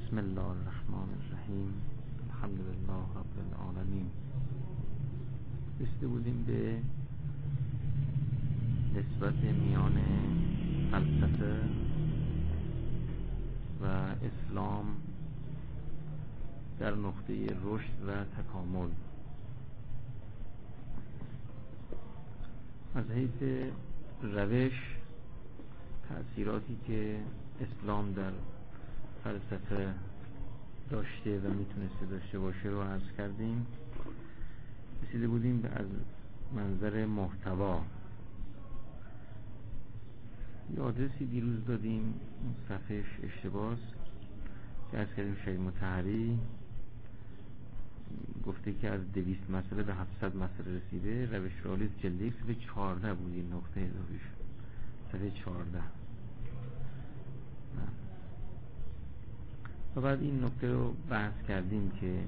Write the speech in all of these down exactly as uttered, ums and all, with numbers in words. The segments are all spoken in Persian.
بسم الله الرحمن الرحیم. الحمد لله رب العالمین. رسیده بودیم به نسبت میان فلسفه و اسلام در نقطه رشد و تکامل. از حیث روش تأثیراتی که اسلام در فلسفه داشته و میتونسته داشته باشه رو عرض کردیم. رسیده بودیم به از منظر محتوا. یه آدرسی دیروز دادیم، اون صفحهش اشتباهه که عرض کردیم شهید مطهری گفته که از دویست مسئله به هفتصد مسئله رسیده. روش رالیز جلد یک صفحه چهارده بود، این نقطه اضافی شد صفحه چهارده. و بعد این نکته رو بحث کردیم که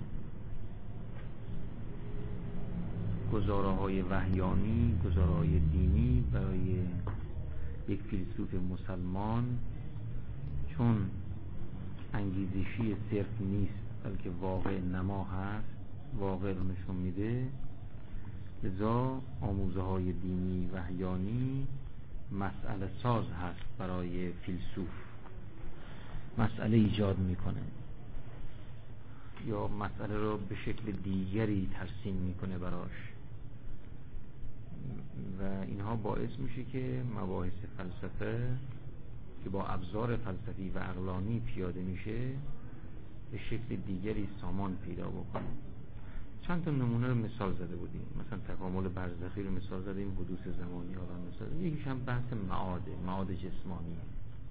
گزاره‌های وحیانی، گزاره‌های دینی برای یک فیلسوف مسلمان چون انگیزشی صرف نیست بلکه واقع نما هست، واقع رو نشون میده، لذا آموزه های دینی وحیانی مسئله ساز هست برای فیلسوف، مسئله ایجاد میکنه یا مسئله رو به شکل دیگری ترسیم میکنه براش و اینها باعث میشه که مباحث فلسفه که با ابزار فلسفی و عقلانی پیاده میشه به شکل دیگری سامان پیدا بکنه. چند تا نمونه رو مثال زده بودیم، مثلا تکامل برزخی رو مثال زدیم، حدوث زمانی ها رو مثال زدیم. یکیش هم بحث معاده، معاد جسمانیه.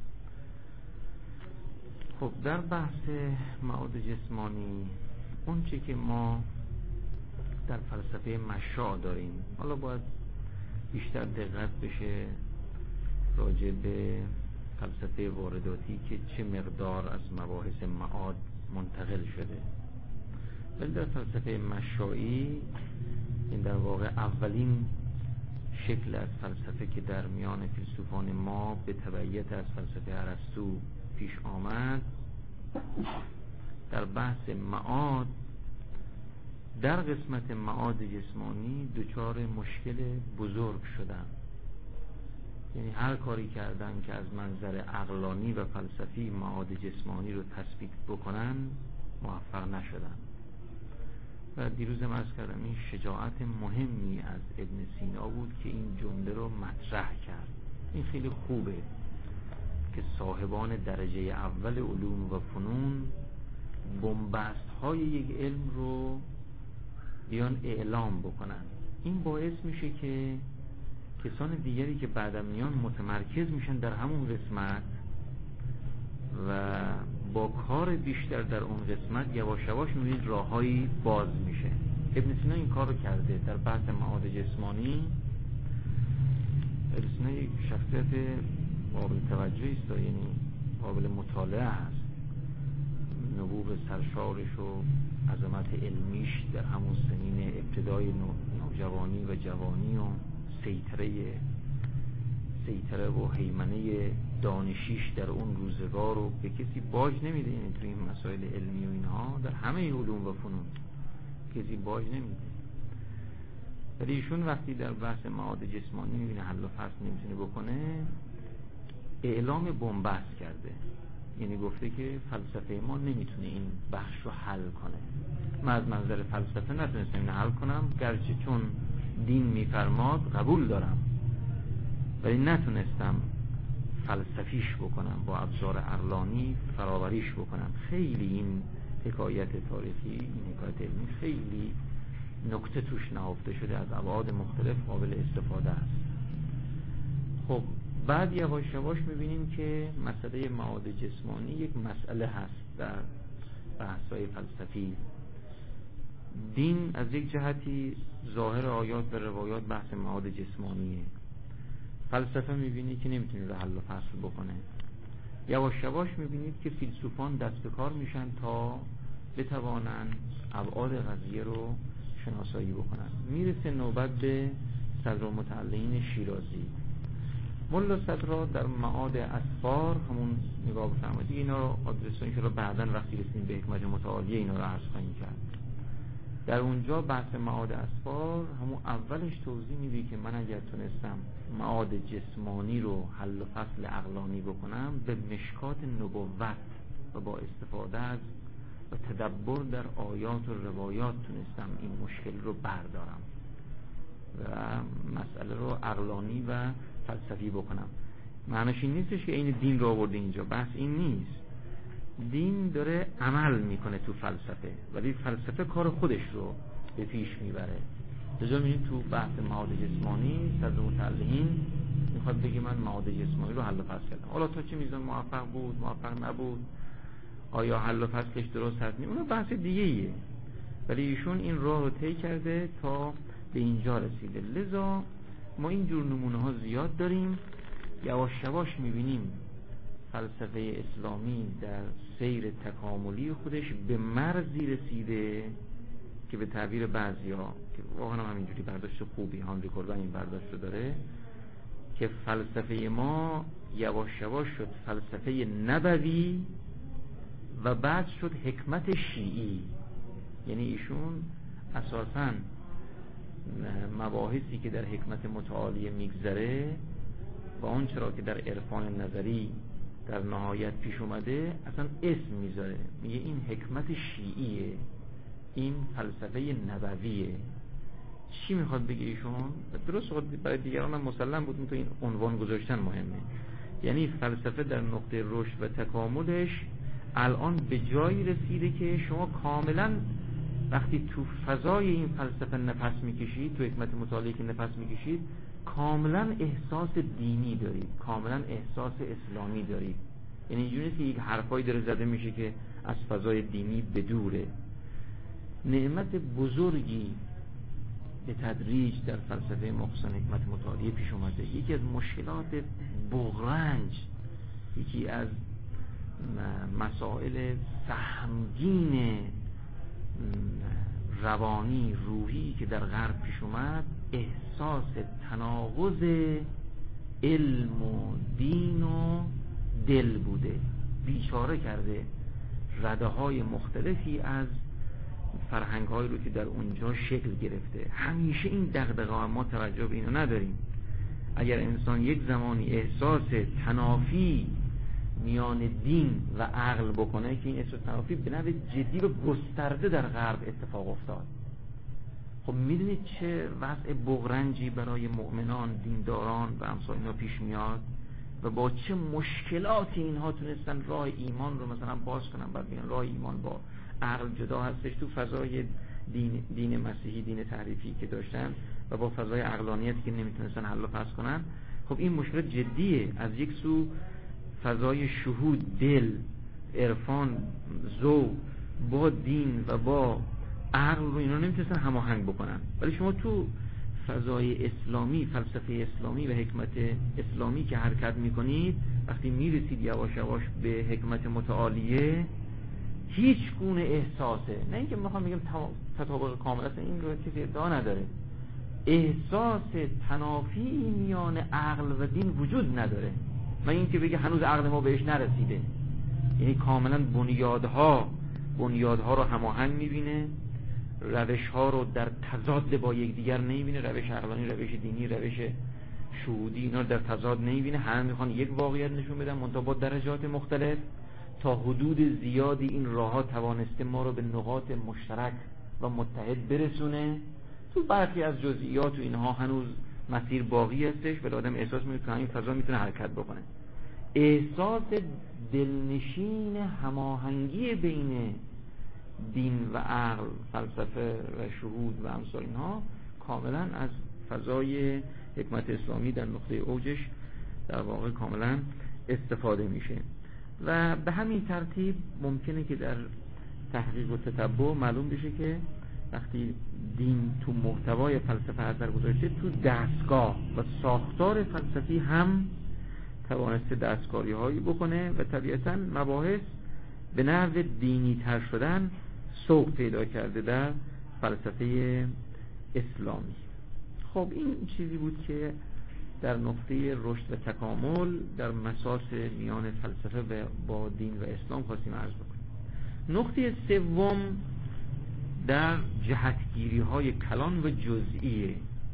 خب در بحث معاد جسمانی اون چی که ما در فلسفه مشاع داریم، حالا باید بیشتر دقت بشه راجع به فلسفه وارداتی که چه مقدار از مباحث معاد منتقل شده. ولی در فلسفه مشاعی این در واقع اولین شکل از فلسفه که در میان فیلسوفان ما به تبعیت از فلسفه ارسطو پیش آمد، در بحث معاد در قسمت معاد جسمانی دچار مشکل بزرگ شدن. یعنی هر کاری کردن که از منظر عقلانی و فلسفی معاد جسمانی رو تثبیت بکنن موفق نشدن. و دیروز هم عرض کردم این شجاعت مهمی از ابن سینا بود که این جمله رو مطرح کرد. این خیلی خوبه که صاحبان درجه اول علوم و فنون بنبست های یک علم رو بیان اعلام بکنن. این باعث میشه که کسان دیگری که بعدم میان متمرکز میشن در همون قسمت و با کار بیشتر در اون قسمت یواش یواش میبینید راههایی باز میشه. ابن سینا این کار رو کرده در بحث معاد جسمانی. ابن سینا یک شخصیت قابل توجهی است، یعنی قابل مطالعه هست. نبوغ سرشارش و عظمت علمیش در همون سنین ابتدای نوجوانی و جوانی و سیطره سیطره و هیمنه دانشیش در اون روزگار رو به کسی باج نمیده. یعنی توی این مسائل علمی و اینها در همه علوم و فنون کسی باج نمیده. ولی ایشون وقتی در بحث معاد جسمانی میبینه حل و فصل نمیتونه بکنه، اعلام بنبست کرده. یعنی گفته که فلسفه ما نمیتونه این بخش رو حل کنه. من از منظر فلسفه نتونستم این حل کنم، گرچه چون دین میفرماد قبول دارم، ولی نتونستم فلسفیش بکنم، با ابزار عقلانی فراوریش بکنم. خیلی این حکایت تاریخی، این حکایت علمی خیلی نکته توش نهفته شده، از ابعاد مختلف قابل استفاده است. خب بعد یواش یواش میبینیم که مسئله معاد جسمانی یک مسئله هست در بحث‌های فلسفی. دین از یک جهتی ظاهر آیات و روایات بحث معاد جسمانیه، فلسفه میبینی که نمیتونه حل و فصل بکنه. یواش یواش میبینید که فیلسوفان دست به کار میشن تا بتوانن ابعاد قضیه رو شناسایی بکنن. میرسه نوبت به صدرالمتعلقین شیرازی. ملا صدرا در معاد اسفار همون نگاه بفرمایید، اینا رو آدرسون که رو بعداً وقتی رسیدیم به حکمت متعالیه اینا رو عرض خواهیم کرد. در اونجا بحث معاد اسفار همون اولش توضیح میده که من اگر تونستم معاد جسمانی رو حل و فصل عقلانی بکنم، به مشکات نبوت و با استفاده از و تدبر در آیات و روایات تونستم این مشکل رو بردارم و مسئله رو عقلانی و فلسفی بکنم. معنیش این نیستش که این دین رو آورده اینجا، بحث این نیست. دین داره عمل میکنه تو فلسفه، ولی فلسفه کار خودش رو به پیش میبره. لذا میبینید تو بحث معاد جسمانی صدر متعلقین میخواد بگه من معاد جسمانی رو حل و فصل کردم، حالا تا چه میزان موفق بود موفق نبود، آیا حل و فصلش درست هست، اون بحث دیگه ایه، ولی ایشون این راه رو طی کرده تا به اینجا رسیده. لذا ما این جور نمونه ها زیاد داریم. یواش یواش میبینیم فلسفه اسلامی در سیر تکاملی خودش به مرزی رسیده که به تعبیر بعضیا که واقعا هم همینجوری برداشت خوبی، هانری کوربن این برداشت رو داره، که فلسفه ما یواش یواش شد فلسفه نبوی و بعد شد حکمت شیعی. یعنی ایشون اساساً مباحثی که در حکمت متعالیه میگذره و اون چرا که در عرفان نظری در نهایت پیش اومده اصلا اسم میذاره، میگه این حکمت شیعیه، این فلسفه نبویه. چی میخواد بگه ایشون؟ درست برای دیگران هم مسلم بود، تو این عنوان گذاشتن مهمه. یعنی فلسفه در نقطه رشد و تکاملش الان به جایی رسیده که شما کاملا وقتی تو فضای این فلسفه نفس میکشید، تو حکمت مطالعه که نفس میکشید، کاملا احساس دینی دارید، کاملا احساس اسلامی دارید. یعنی اینجوری نیست که یک حرفایی داره زده میشه که از فضای دینی بدوره. نعمت بزرگی به تدریج در فلسفه مخصوصا حکمت مطالعه پیش اومده. یکی از مشکلات بغرنج، یکی از مسائل سهمگین روانی روحی که در غرب پیش اومد، احساس تناقض علم و دین و دل بوده. بیچاره کرده رده های مختلفی از فرهنگ هایی رو که در اونجا شکل گرفته. همیشه این دغدغه ما توجه به اینو نداریم. اگر انسان یک زمانی احساس تنافی میان دین و عقل بکنه، که این احساس تنافی به نوع جدی و گسترده در غرب اتفاق افتاد، خب میدونید چه وضع بغرنجی برای مؤمنان، دینداران و امثال اینا پیش میاد و با چه مشکلاتی اینها تونستن راه ایمان رو مثلا باز کنن. بعد میگن راه ایمان با عقل جدا هستش تو فضای دین دین مسیحی، دین تحریفی که داشتن و با فضای عقلانیتی که نمیتونستن حل و فصل کنن. خب این مشکل جدیه. از یک سو فضای شهود، دل، عرفان، ذوق با دین و با عقل رو اینا نمیتونستن هماهنگ بکنن. ولی شما تو فضای اسلامی، فلسفه اسلامی و حکمت اسلامی که حرکت میکنید، وقتی میرسید یواش یواش به حکمت متعالیه، هیچ گونه احساسه، نه اینکه میخوام بگم تطابق کامل است، این رو کسی ادعا نداره، احساس تنافی میان عقل و دین وجود نداره. من این که بگه هنوز عقل ما بهش نرسیده، یعنی کاملا بنیادها بنیادها رو هماهنگ میبینه، روش ها رو در تضاد با یکدیگر نمیبینه، روش عقلانی، روش دینی، روش شهودی، اینا رو در تضاد نمیبینه. همه میخوان یک واقعیت نشون بدن منتها با درجات مختلف. تا حدود زیادی این راه ها توانسته ما رو به نقاط مشترک و متحد برسونه. تو برخی از جزئیات و اینها هنوز مسیر باقی هستش، ولی آدم احساس میکنه که این فضا میتونه حرکت بکنه. احساس دلنشین هماهنگی بین دین و عقل، فلسفه و شهود و امثال اینها کاملا از فضای حکمت اسلامی در نقطه اوجش در واقع کاملا استفاده میشه. و به همین ترتیب ممکنه که در تحقیق و تتبع معلوم بشه که وقتی دین تو محتوای فلسفه اثر گذاشته، تو دستگاه و ساختار فلسفی هم توانسته دستکاری هایی بکنه و طبیعتاً مباحث به نحو دینی تر شدن سوق پیدا کرده در فلسفه اسلامی. خب این چیزی بود که در نقطه رشد و تکامل در مساس میان فلسفه با دین و اسلام خواستیم عرض بکنیم. نقطه سوم در جهتگیری های کلان و جزئیه.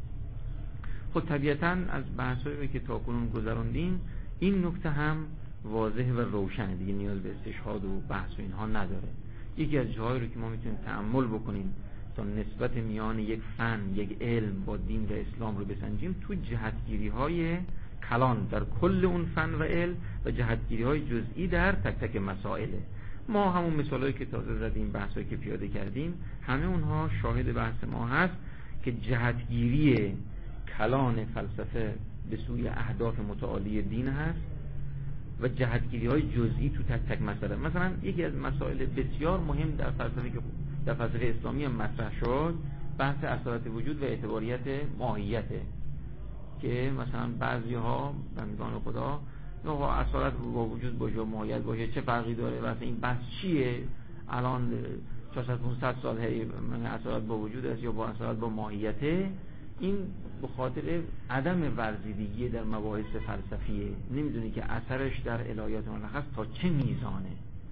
خب طبیعتاً از بحثایی که تاکنون گذراندیم این نکته هم واضح و روشنه، دیگه نیاز به استشهاد و بحث و اینها نداره. یکی از جاهایی رو که ما میتونیم تأمل بکنیم تا نسبت میان یک فن، یک علم با دین و اسلام رو بسنجیم تو جهتگیری های کلان در کل اون فن و علم و جهتگیری های جزئی در تک تک مسائله. ما همون مثالایی که تازه زدیم، بحثایی که پیاده کردیم، همه اونها شاهد بحث ما هست که جهتگیری کلان فلسفه به سوی اهداف متعالی دین هست و جهتگیری های جزئی تو تک تک مسئله. مثلا یکی از مسائل بسیار مهم در فلسفه که در فلسفه اسلامی هم مطرح شد بحث اصالت وجود و اعتباریت ماهیته، که مثلا بعضی ها بندگان خدا نه اصالت با وجود باشه و ماهیت باشه چه فرقی داره، واسه این بحث چیه؟ الان چهارصد پانصد سال هی اصالت با وجود است یا با اصالت با ماهیته. این به خاطر عدم ورزیدگی در مباحث فلسفیه، نمیدونی که اثرش در الهیات مشخص تا چه میزانه.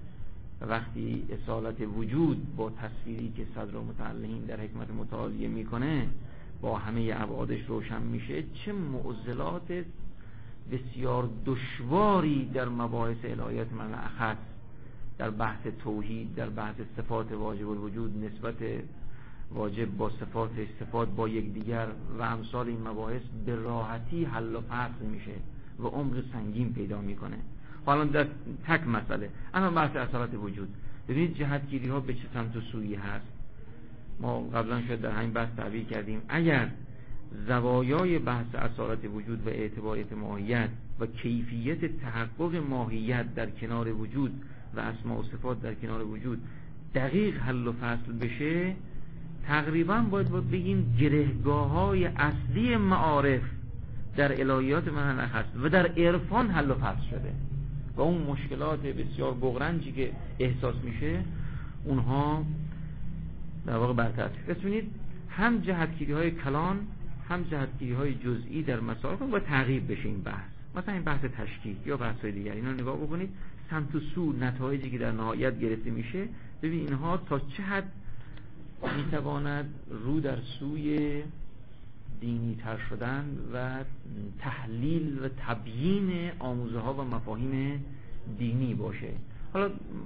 وقتی اصالت وجود با تصویری که صدر متعلقین در حکمت متعالیه میکنه با همه ابعادش روشن میشه، چه معضلات بسیار دشواری در مباحث الهیات مشخص، در بحث توحید، در بحث صفات واجب الوجود، نسبت واجب با صفاتش، صفات با یکدیگر و امثال این مباحث به راحتی حل و فصل میشه و عمق سنگین پیدا میکنه. حالا در تک مسئله اما بحث اصالت وجود، ببینید جهتگیری ها به چه سمت و سویی هست. ما قبلا شاید در همین بحث تعبیر کردیم اگر زوایای بحث اصالت وجود و اعتباریت ماهیت و کیفیت تحقق ماهیت در کنار وجود و اسماء و صفات در کنار وجود دقیق حل و فصل بشه، تقریبا باید باید بگیم گرهگاه‌های اصلی معارف در الهیات معنی هست و در عرفان حل و فصل شده و اون مشکلات بسیار بغرنجی که احساس میشه اونها در واقع برطرف شده. ببینید هم جهتگیری های کلان هم جهتگیری های جزئی در مسائل و تعقیب بشه این بحث. مثلا این بحث تشکیک یا بحث های دیگر اینا نگاه بکنید، سمت و سو نتایجی که در نهایت گرفته میشه، ببین اینها تا چه حد میتواند رو در سوی دینی تر شدن و تحلیل و تبیین آموزه ها و مفاهیم دینی باشه. حالا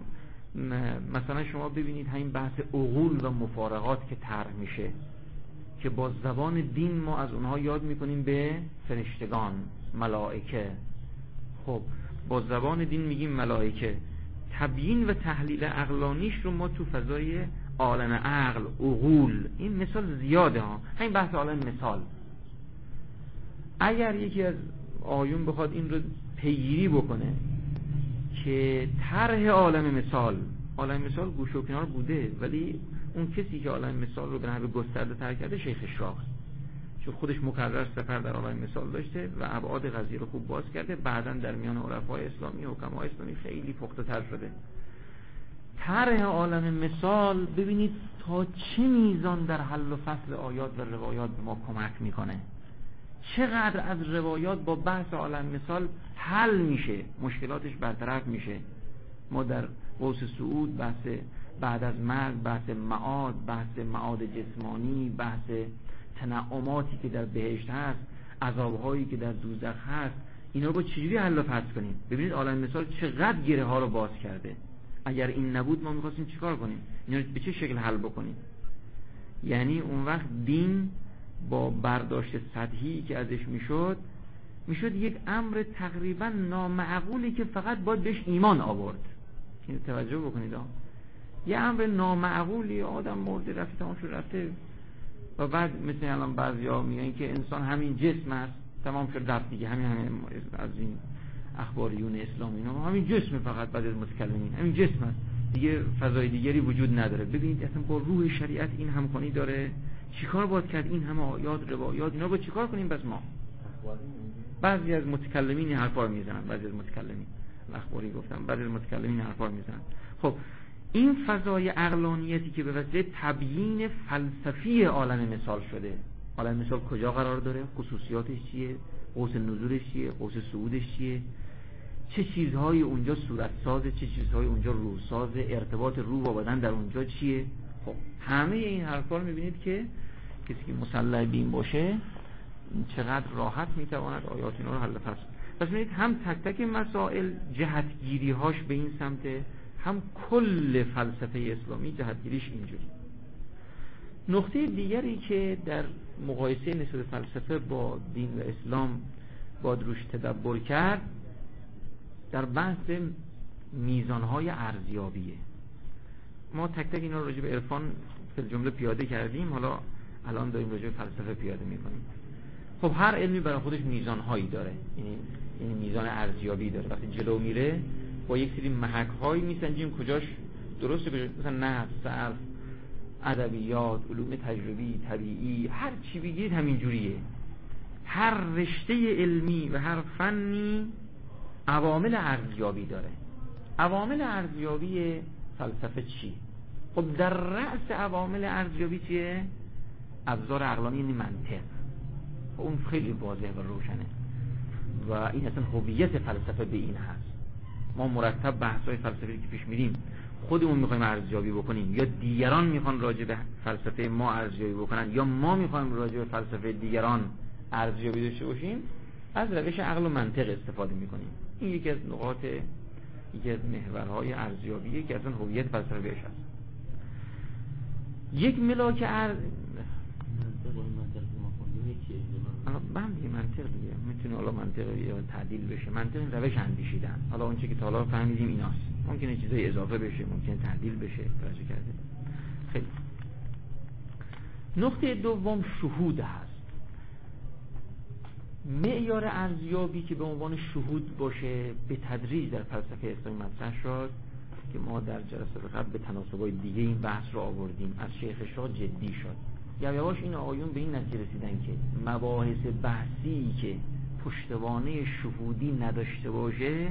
مثلا شما ببینید همین بحث عقول و مفارقات که طرح میشه که با زبان دین ما از اونها یاد میکنیم به فرشتگان، ملائکه. خب با زبان دین میگیم ملائکه، تبیین و تحلیل عقلانیش رو ما تو فضای عالم عقل، عقول، این مثال زیاده ها. همین بحث عالم مثال، اگر یکی از آیون بخواد این رو پیگیری بکنه که طرح عالم مثال، عالم مثال گوشه و کنار بوده ولی اون کسی که عالم مثال رو به نحو گسترده طرح کرده شیخ اشراق، چون خودش مکرر سفر در عالم مثال داشته و ابعاد قضیه رو خوب باز کرده، بعداً در میان عرفای اسلامی و حکمای اسلامی خیلی پخته تر شده. طرح عالم مثال ببینید تا چه میزان در حل و فصل آیات و روایات به ما کمک میکنه، چقدر از روایات با بحث عالم مثال حل میشه، مشکلاتش برطرف میشه. ما در قوس صعود بحث بعد از مرگ، بحث معاد، بحث معاد جسمانی، بحث تنعماتی که در بهشت هست، عذابهایی که در دوزخ هست، اینا رو با چجوری حل و فصل کنیم؟ ببینید عالم مثال چقدر گره ها رو باز کرده. اگر این نبود ما میخواستیم چیکار کنیم؟ اینا رو به چه شکل حل بکنیم؟ یعنی اون وقت دین با برداشت سطحی که ازش میشد میشد یک امر تقریبا نامعقولی که فقط باید بهش ایمان آورد. این توجه بکنید ها. یه امر نامعقولی، آدم مرده رفته تمام شد رفته و بعد مثل الان بعضیا میگن که انسان همین جسم است، تمام شد رفت دیگه، همین همین از این اخباریون اسلامی اینا همین جسم، فقط بعد از متکلمین همین جسم است دیگه، فضای دیگری وجود نداره. ببینید اصلا با روح شریعت این همخوانی داره؟ چیکار باید کرد؟ این همه آیات، روایات، اینا با چیکار کنیم؟ بس ما بعضی از متکلمین این حرفا رو میزنن، بعضی از متکلمین اخباری گفتم، بعضی از متکلمین حرفا رو میزنن. خب این فضای عقلانیتی که به وسیله تبیین فلسفی عالم مثال شده، عالم مثال کجا قرار داره؟ خصوصیاتش چیه؟ قوس نزولش چیه، قوس صعودش چیه، چه چیزهایی اونجا صورت سازه، چه چیزهایی اونجا روح سازه، ارتباط روح با بدن در اونجا چیه. خب همه این حرفا رو میبینید که کسی که مسلح بین باشه چقدر راحت میتواند آیات اینا رو حل فصل. پس میبینید هم تک تک مسائل جهتگیری هاش به این سمته، هم کل فلسفه اسلامی جهتگیریش اینجوری. نقطه دیگری که در مقایسه نسبت فلسفه با دین و اسلام باید روش تدبر کرد در بحث میزانهای ارزیابیه. ما تک تک اینا رو راجع به عرفان فی الجمله پیاده کردیم، حالا الان داریم راجع به فلسفه پیاده میکنیم. خب هر علمی برای خودش میزانهایی داره، یعنی یعنی میزان ارزیابی داره. وقتی جلو میره با یک سری محک‌هایی میسنجیم کجاش درسته، کجاش مثلا نحو، صرف، ادبیات، علوم تجربی، طبیعی، هر چی بگید همین جوریه. هر رشته علمی و هر فنی عوامل ارزیابی داره. عوامل ارزیابی فلسفه چی؟ خب در رأس عوامل ارزیابی چیه؟ ابزار عقلانی، یعنی منطق. اون خیلی واضح و روشنه و این اصلا هویت فلسفه به این هست. ما مرتب بحث‌های فلسفی که پیش میریم خودمون میخوایم ارزیابی بکنیم یا دیگران میخوان راجع به فلسفه ما ارزیابی بکنن یا ما میخوایم راجع به فلسفه دیگران ارزیابی داشته باشیم، از روش عقل و منطق استفاده میکنیم. این یکی از نقاط، یکی از محورهای ارزیابیه که اصلا هویت فلسفه بهش هست. یک ملاک ارز منطق و منطق ما خوندیم یکیه. حالا من دیگه منطق دیگه میتونه حالا منطق یا تعدیل بشه. منطق این روش اندیشیدن. حالا اون چیزی که تا حالا فهمیدیم ایناست. ممکنه چیزای اضافه بشه، ممکنه تعدیل بشه، توجه کرده. خیلی. نقطه دوم شهود هست. معیار ارزیابی که به عنوان شهود باشه به تدریج در فلسفه اسلامی مطرح شد که ما در جلسات قبل به تناسب‌های دیگه این بحث رو آوردیم. از شیخ شاه جدی شد. یواش این آقایون به این نتیجه رسیدن که مباحث بحثی که پشتوانه شهودی نداشته باشه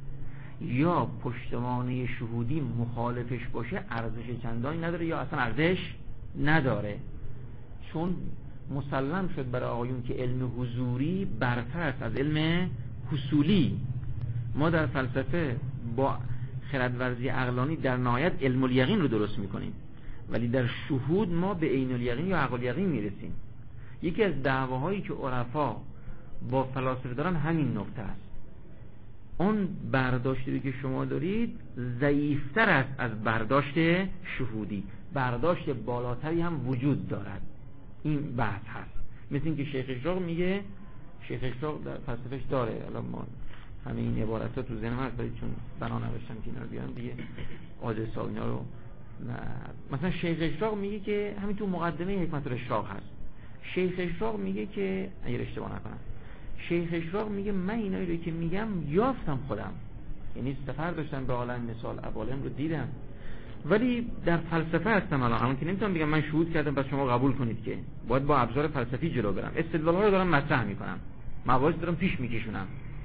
یا پشتوانه شهودی مخالفش باشه ارزش چندانی نداره یا اصلا ارزش نداره. چون مسلم شد برای آقایون که علم حضوری برتر است از علم حصولی. ما در فلسفه با خردورزی عقلانی در نهایت علم الیقین رو درست میکنیم، ولی در شهود ما به عین الیقین یا عقل الیقین میرسیم. یکی از دعواهایی که عرفا با فلاسفه دارن همین نکته است. اون برداشتی که شما دارید ضعیفتر است از برداشت شهودی. برداشت بالاتری هم وجود دارد. این بحث هست. مثل این که شیخ اشراق میگه، شیخ اشراق در فلسفهش داره، الان ما همه این عبارت‌ها تو ذهنم هست ولی چون بنا نوشتم که اینا رو بیارم دیگه آدرس ها اینا رو نه. مثلا شیخ اشراق میگه که همین تو مقدمه حکمت الاشراق هست. شیخ اشراق میگه که اگر اشتباه نکنم شیخ اشراق میگه من اینایی رو که میگم یافتم خودم، یعنی سفر داشتم به عالم مثال عوالم رو دیدم ولی در فلسفه هستم الان. الان که نمیتونم بگم من شهود کردم پس شما قبول کنید، که باید با ابزار فلسفی جلو برم. استدلال‌ها رو دارم مطرح میکنم، مباحث دارم پیش میکشونم.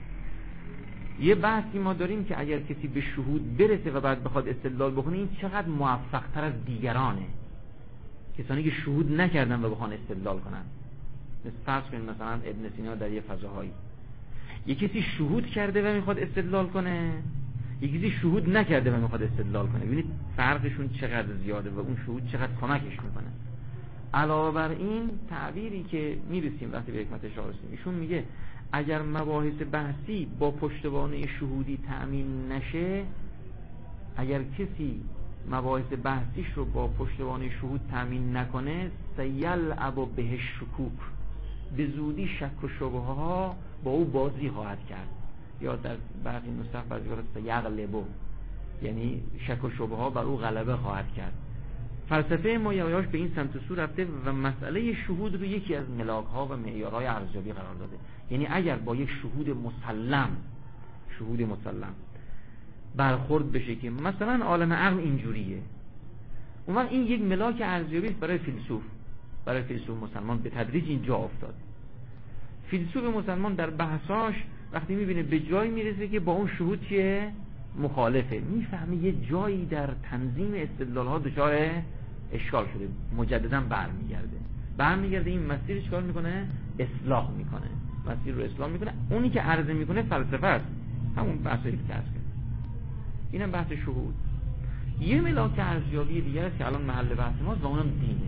یه بحثی ما داریم که اگر کسی به شهود برسه و بعد بخواد استدلال بکنه این چقدر موفق تر از دیگرانه، کسانی که شهود نکردن و بخوان استدلال کنن. مثل فرض کنید مثلا ابن سینا در یه فضاهایی یه کسی شهود کرده و میخواد استدلال کنه، یه کسی شهود نکرده و میخواد استدلال کنه. ببینید فرقشون چقدر زیاده و اون شهود چقدر کمکش میکنه. علاوه بر این تعبیری که میرسیم وقتی به حکمت اشراق رسیم، ایشون میگه اگر مباحث بحثی با پشتوانه شهودی تأمین نشه، اگر کسی مباحث بحثیش رو با پشتوانه شهود تأمین نکنه، سیلعب به شکوک، به زودی شک و شبهه ها با او بازی خواهد کرد. یا در برخی نسخ بعضی وقت سیغلبو، یعنی شک و شبهه ها بر او غلبه خواهد کرد. فلسفه ما یواش به این سمت و سو رفته و مسئله شهود رو یکی از ملاک ها و معیارهای ارزیابی قرار داده. یعنی اگر با یک شهود مسلم شهود مسلم برخورد بشه که مثلا عالم عقل اینجوریه، اون وقت این یک ملاک ارزیابی است برای فیلسوف. برای فیلسوف مسلمان به تدریج اینجا افتاد. فیلسوف مسلمان در بحثاش وقتی میبینه به جایی میرسه که با اون شهود چیه مخالفه، میفهمه یه جایی در تنظیم استدلال ها دچار اشکال شده، مجددا برمیگرده برمیگرده این مسیر چیکار میکنه؟ اصلاح میکنه. مسیر رو اسلام میکنه. اونی که عرضه میکنه فلسفه است، همون بحثی که عرض کرد. اینم بحث شهود. یه ملاک ارزیابی دیگه است که الان محل بحث ماست و اونم دینه.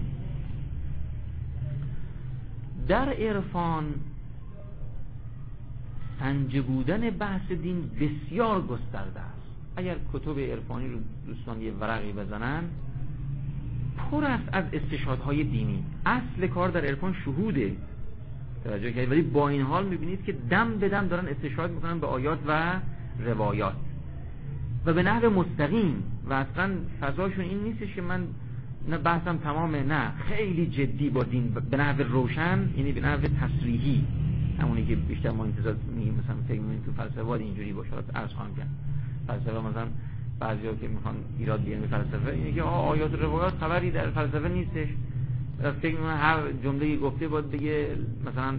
در عرفان سنج بودن بحث دین بسیار گسترده است. اگر کتب عرفانی رو دوستان یه ورقی بزنن پر است از استشهادهای دینی. اصل کار در عرفان شهوده، توجه کنید، ولی با این حال میبینید که دم به دم دارن استشهاد میکنن به آیات و روایات و به نحو مستقیم و اصلا فضاشون این نیستش که من نه بحثم تمامه، نه خیلی جدی با دین به نحو روشن، یعنی به نحو تصریحی، همونی که بیشتر ما انتظار میگیم مثلا فکر می‌کنیم تو فلسفه باید اینجوری باشه. عرض خواهم کرد فلسفه مثلا بعضیا که میخوان ایراد بیارن به فلسفه اینه که آیات و روایات خبری در فلسفه نیستش، فکر می‌کنن هر جمله‌ای گفته باید بگه مثلا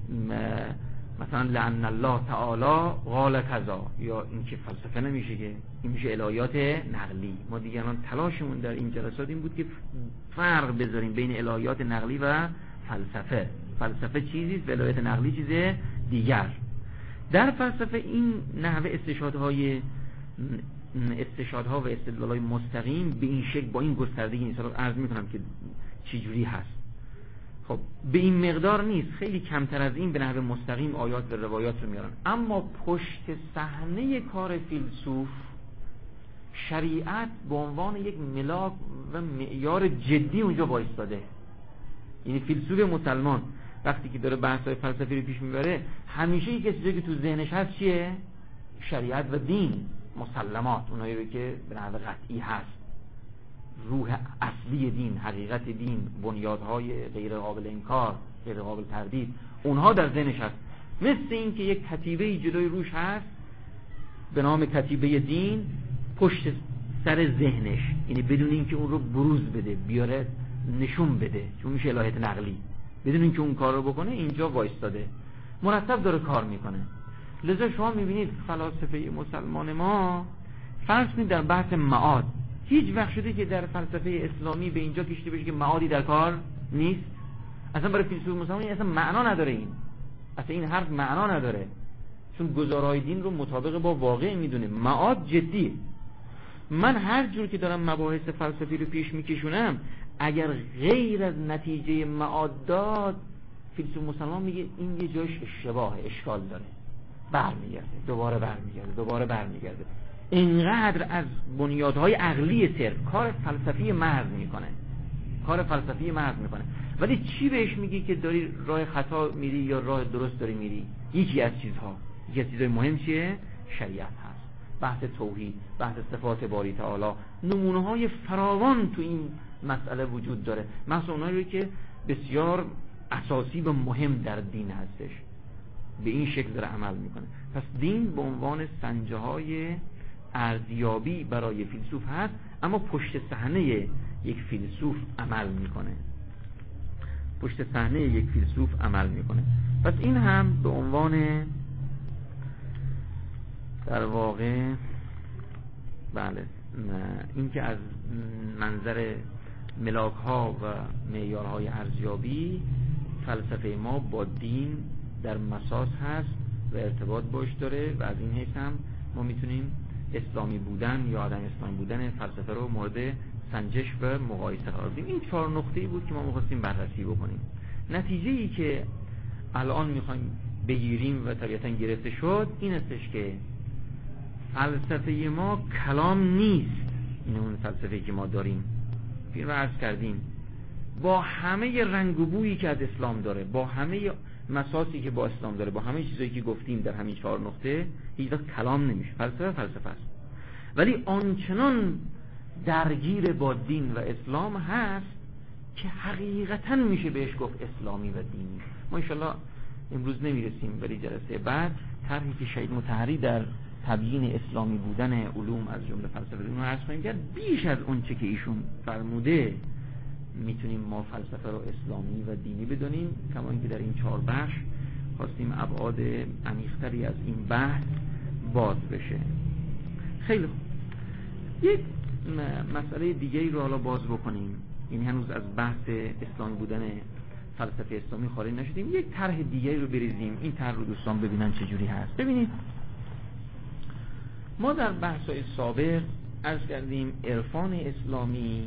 مثلا لعن الله تعالی قال کذا، یا این که فلسفه نمیشه، که این میشه الهیات نقلی. ما دیگران تلاشمون در این جلسات این بود که فرق بذاریم بین الهیات نقلی و فلسفه. فلسفه چیزیست، الهیات نقلی چیز دیگر. در فلسفه این نحوه استشهادهای استشهادها و استدلال‌های مستقیم به این شکل با این گستردگی نیست. حالا عرض می‌کنم که چه جوری هست. خب به این مقدار نیست، خیلی کمتر از این به نحو مستقیم آیات و روایات رو میارن. اما پشت صحنه کار فیلسوف شریعت به عنوان یک ملاک و معیار جدی اونجا وایستاده. یعنی فیلسوف مسلمان وقتی که داره بحث‌های فلسفی رو پیش میبره همیشه یک چیزی که تو ذهنش هست چیه؟ شریعت و دین، مسلمات، اونایی رو که به نحو قطعی هست، روح اصلی دین، حقیقت دین، بنیادهای غیر قابل انکار، غیر قابل تردید، اونها در ذهنش هست. مثل این که یک کتیبه جلوی روش هست به نام کتیبه دین پشت سر ذهنش، یعنی بدون اینکه اون رو بروز بده، بیاره نشون بده، چون میشه الهیات نقلی، بدون اینکه اون کار رو بکنه اینجا وایستاده، مرتب داره کار میکنه. لذا شما میبینید فلاسفه مسلمان ما فرض کنید در بحث معاد هیچ وقت شده که در فلسفه اسلامی به اینجا کشیده بشه که معادی در کار نیست. اصلا برای فیلسوف مسلمان اصلا معنا نداره، این اصلا این حرف معنا نداره، چون گزارهای دین رو مطابق با واقع میدونه. معاد جدی. من هر جور که دارم مباحث فلسفی رو پیش میکشونم اگر غیر از نتیجه معاد داد، فیلسوف مسلمان میگه این یه جایش اشتباه، اشکال داره، برمیگرده، دوباره برمیگرده، دوباره برمیگرده. اینقدر از بنیادهای عقلی صرف کار فلسفی محض میکنه، کار فلسفی محض میکنه. ولی چی بهش میگی که داری راه خطا میری یا راه درست داری میری؟ یکی از چیزها، یکی از چیزهای مهم چیه؟ شریعت هست. بحث توحید، بحث صفات باری تعالی، نمونه های فراوان تو این مسئله وجود داره، مثلا اونایی که بسیار اساسی و مهم در دین هستش، به این شکل داره عمل میکنه. پس دین به عنوان سنجه های ارزیابی برای فیلسوف هست، اما پشت صحنه یک فیلسوف عمل میکنه، پشت صحنه یک فیلسوف عمل میکنه. پس این هم به عنوان در واقع بله این که از منظر ملاک ها و معیارهای ارزیابی فلسفه ما با دین در مساس هست و ارتباط باش داره و از این حیث هم ما میتونیم اسلامی بودن یا عدم اسلامی بودن فلسفه رو مورد سنجش و مقایسه قرار بدیم. این چهار نقطه‌ای بود که ما می‌خواستیم بررسی بکنیم. نتیجه‌ای که الان می‌خوایم بگیریم و طبیعتاً گرفته شد این استش که فلسفه ما کلام نیست. این اون فلسفه‌ای که ما داریم فیلم رو عرض کردیم، با همه رنگ و بویی که از اسلام داره، با همه مساسی که با اسلام داره، با همه چیزایی که گفتیم در همین چهار نقطه، هیچ وقت کلام نمیشه. فلسفه فلسفه است، ولی آنچنان درگیر با دین و اسلام هست که حقیقتا میشه بهش گفت اسلامی و دینی. ما انشالله امروز نمیرسیم، ولی جلسه بعد طرحی که شهید مطهری در تبیین اسلامی بودن علوم از جمله فلسفه رو عرض خواهیم کرد، بیش از اون چه که ایشون فرموده میتونیم ما فلسفه رو اسلامی و دینی بدونیم. کما اینکه در این چهار بخش خواستیم ابعاد عمیق‌تری از این بحث باز بشه. خیلی خوب، یک مسئله دیگه ای رو حالا باز بکنیم. یعنی هنوز از بحث اسلامی بودن فلسفه اسلامی خارج نشدیم، یک طرح دیگری رو بریزیم، این طرح رو دوستان ببینن چه جوری هست. ببینید ما در بحث‌های سابق عرض کردیم عرفان اسلامی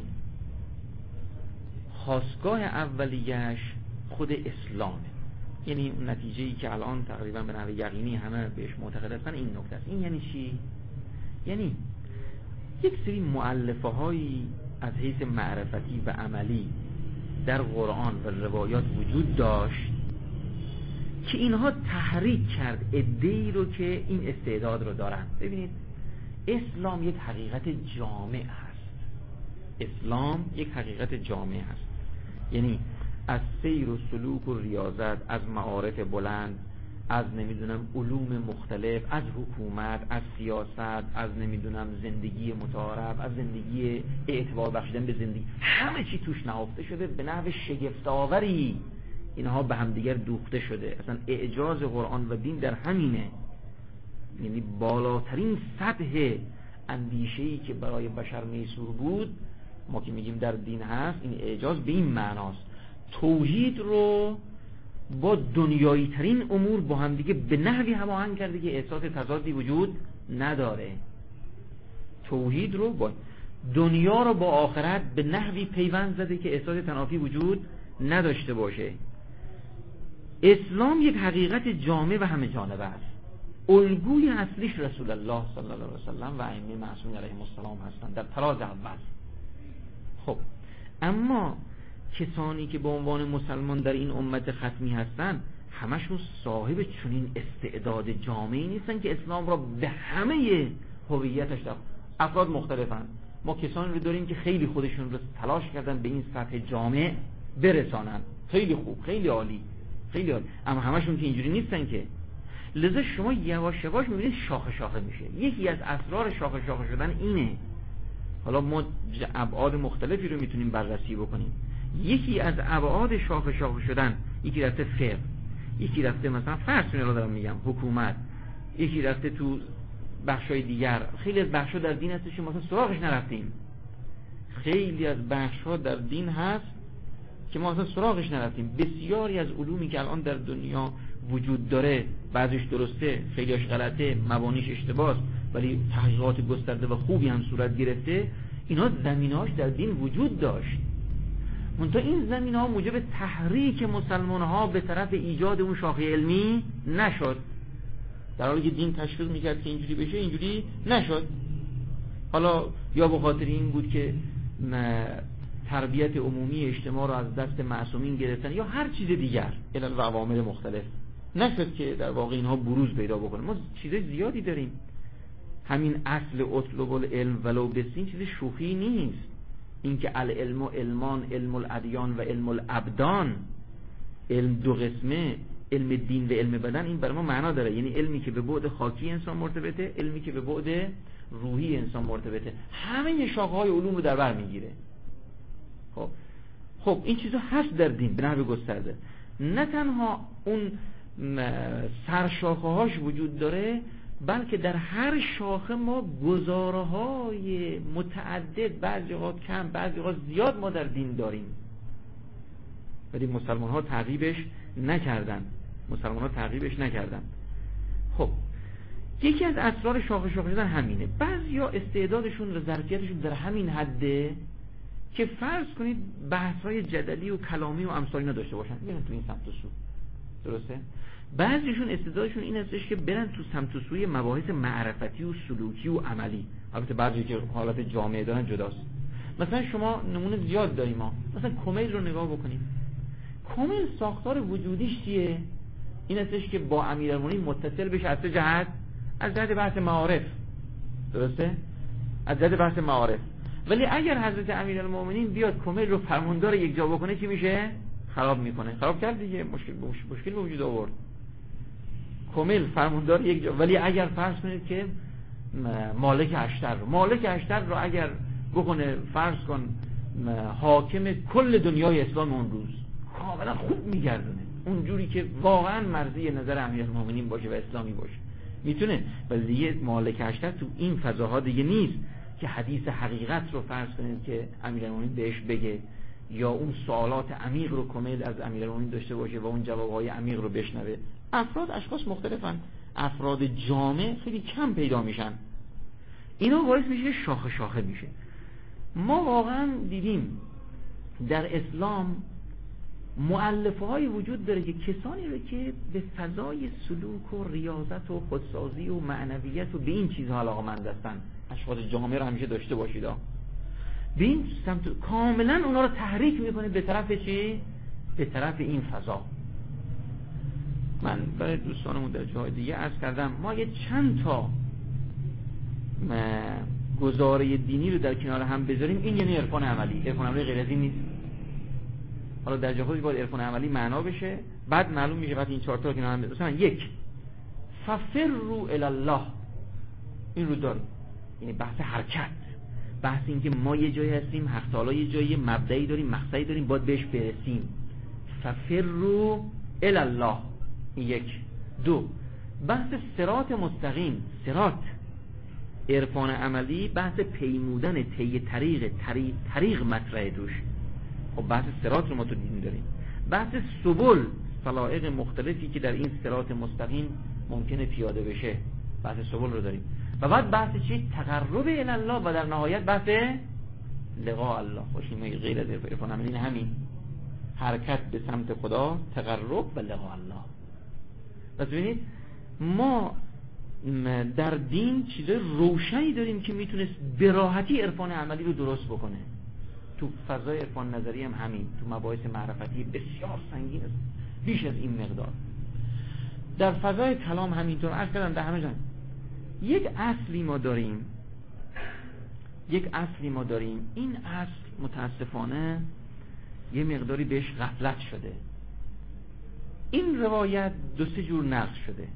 خاستگاه اولیه‌اش خود اسلامه، یعنی اون نتیجه‌ای که الان تقریبا به نحو یقینی همه بهش معتقد هستن این نکته است. این یعنی چی؟ یعنی یک سری مؤلفه‌هایی از حیث معرفتی و عملی در قرآن و روایات وجود داشت که اینها تحریک کرد عده‌ای رو که این استعداد رو دارن. ببینید اسلام یک حقیقت جامع هست، اسلام یک حقیقت جامع هست، یعنی از سیر و سلوک و ریاضت، از معارف بلند، از نمیدونم علوم مختلف، از حکومت، از سیاست، از نمیدونم زندگی متعارف، از زندگی اعتبار بخشیدن به زندگی، همه چی توش نهفته شده به نحو شگفت‌آوری، اینها به هم دیگر دوخته شده. اصلا اعجاز قرآن و دین در همینه، یعنی بالاترین سطح اندیشه‌ای که برای بشر میسور بود ما که میگیم در دین هست، این اعجاز به این معناست توحید رو با دنیایی ترین امور با هم دیگه به نحوی هماهنگ کرده که احساس تضادی وجود نداره. توحید رو با دنیا رو با آخرت به نحوی پیوند زده که احساس تنافی وجود نداشته باشه. اسلام یک حقیقت جامع و همه جانبه است. الگوی اصلیش رسول الله صلی الله علیه و سلم و ائمه معصومین علیهم السلام هستند در طراز اول. خب اما کسانی که به عنوان مسلمان در این امت ختمی هستند همشون صاحب چنین استعداد جامعی نیستن که اسلام را به همه هویتش دارن. افراد مختلفن، ما کسانی رو داریم که خیلی خودشون رو تلاش کردن به این سطح جامع برسانن، خیلی خوب، خیلی عالی، خیلی عالی، اما همشون که اینجوری نیستن که. لذا شما یواش یواش میبینید شاخه شاخه میشه. یکی از اسرار شاخه شاخه شدن اینه، حالا ما ابعاد مختلفی رو میتونیم بررسی بکنیم. یکی از ابعاد شاخه شاخه شدن، یکی رفته فقه، یکی رفته مثلا فرض کنید رو دارم میگم حکومت، یکی رفته تو بخشای دیگر. خیلی از بخشا در دین هستش که مثلا سراغش نرفتیم، خیلی از بخشا در دین هست که ما اصلا سراغش نرفتیم. بسیاری از علومی که الان در دنیا وجود داره بعضیش درسته، خیلیش غلطه، مبانیش اشتباهه، ولی تحقیقات گسترده و خوبی هم صورت گرفته. اینا زمینه‌اش در دین وجود داشت، منتها این زمینه‌ها موجب تحریک مسلمان‌ها به طرف ایجاد اون شاخه علمی نشد. در حالی که دین تشویق می‌کرد که اینجوری بشه، اینجوری نشد. حالا یا به خاطر این بود که تربیت عمومی اجتماع رو از دست معصومین گرفتن، یا هر چیز دیگر، علل و عوامل مختلف، نشد که در واقع اینها بروز پیدا بکنه. ما چیزای زیادی داریم. همین اصل اطلب العلم ولو بسین چیز شوخی نیست. اینکه العلم و علمان، علم الادیان و علم الابدان، علم دو قسمه، علم دین و علم بدن، این برای ما معنا داره. یعنی علمی که به بعد خاکی انسان مرتبطه، علمی که به بعد روحی انسان مرتبطه، همه شاخه‌های علوم رو در بر میگیره. خب خب این چیزا هست در دین به نحو گسترده. نه تنها اون سرشاخه‌هاش وجود داره، بلکه در هر شاخه ما گزاره‌های متعدد، بعضی اوقات کم، بعضی اوقات زیاد ما در دین داریم، ولی مسلمان‌ها تعقیبش نکردن. مسلمان‌ها تعقیبش نکردن. خب یکی از اسرار شاخه شاخه شدن همینه. بعضیا استعدادشون و ظرفیتشون در همین حده که فرض کنید بحث‌های جدلی و کلامی و امثال اینا داشته باشن، میرن تو این سمت و سو. درسته؟ بعضیشون استعدادشون این هستش که برن تو سمت و سوی مباحث معرفتی و سلوکی و عملی. البته بعضی که حالت جامعه دارن جداست. مثلا شما نمونه زیاد داریم ما. مثلا کمیل رو نگاه بکنید. کمیل ساختار وجودیش چیه؟ این هستش که با امیرالمومنین متصل بشه از جهت از جهت بحث معارف. درسته؟ از جهت بحث معارف. ولی اگر حضرت امیرالمومنین بیاد کمیل رو فرماندار یک جا بکنه چی میشه؟ خراب میکنه. خراب کرد دیگه، مشکل مشکل به وجود آورد. کمیل فرماندار یک جا، ولی اگر فرض کنید که مالک اشتر رو مالک اشتر رو اگر بکنه فرض کن حاکم کل دنیای اسلام اون روز، کاملا خوب میگردونه اونجوری که واقعا مرضی نظر امیرالمومنین باشه و اسلامی باشه، میتونه. ولی دیگه مالک اشتر تو این فضاها دیگه نیست که حدیث حقیقت رو فرض کنید که امیرالمومنین بهش بگه، یا اون سوالات عمیق رو کمیل از امیرالمومنین داشته باشه و اون جوابهای عمیق رو بشنوه. افراد اشخاص مختلفن، افراد جامع خیلی کم پیدا میشن، اینا باعث میشه شاخه شاخه میشه. ما واقعا دیدیم در اسلام مؤلفه های وجود داره که کسانی رو که به فضای سلوک و ریاضت و خودسازی و معنویت و به این چیزها علاقه‌مند هستن. اشخاص جامع رو همیشه داشته باشید، به این سمت کاملا اونا رو تحریک میکنه به طرف چی؟ به طرف این فضا. من برای دوستانمون در جاهای دیگه عرض کردم، ما یه چند تا گزاره دینی رو در کنار هم بذاریم، این یعنی عرفان عملی. عرفان عملی غیر از این نیست. حالا در جای خودش باید عرفان عملی معنا بشه، بعد معلوم میشه وقتی این چهار تا رو کنار هم بذاریم. مثلا یک، ففروا الی الله، این رو داریم، یعنی بحث حرکت، بحث این که ما یه جایی هستیم، حق تعالی یه جایی مبدئی داریم، مقصدی داریم، باید بهش برسیم. ففروا الی الله، این یک. دو، بحث صراط مستقیم. صراط عرفان عملی بحث پیمودن طی طریق طریق, طریق مطرح توش. خب بحث صراط رو ما تو دین داریم. بحث سبل، سلائق مختلفی که در این صراط مستقیم ممکنه پیاده بشه، بحث سبل رو داریم. و بعد بحث چی؟ تقرب الی الله، و در نهایت بحث لقاء الله. خوشیم غیر از عرفان عملی همین حرکت به سمت خدا، تقرب و لقاء الله. پس ببینید ما در دین چیزای روشنی داریم که میتونست به راحتی عرفان عملی رو درست بکنه. تو فضای عرفان نظری هم همین، تو مباحث معرفتی بسیار سنگین است، بیش از این مقدار. در فضای کلام همینطور. عرض کردم در همه جا یک اصلی ما داریم، یک اصلی ما داریم این اصل متاسفانه یه مقداری بهش غفلت شده. این روایت دو سه جور نقل شده: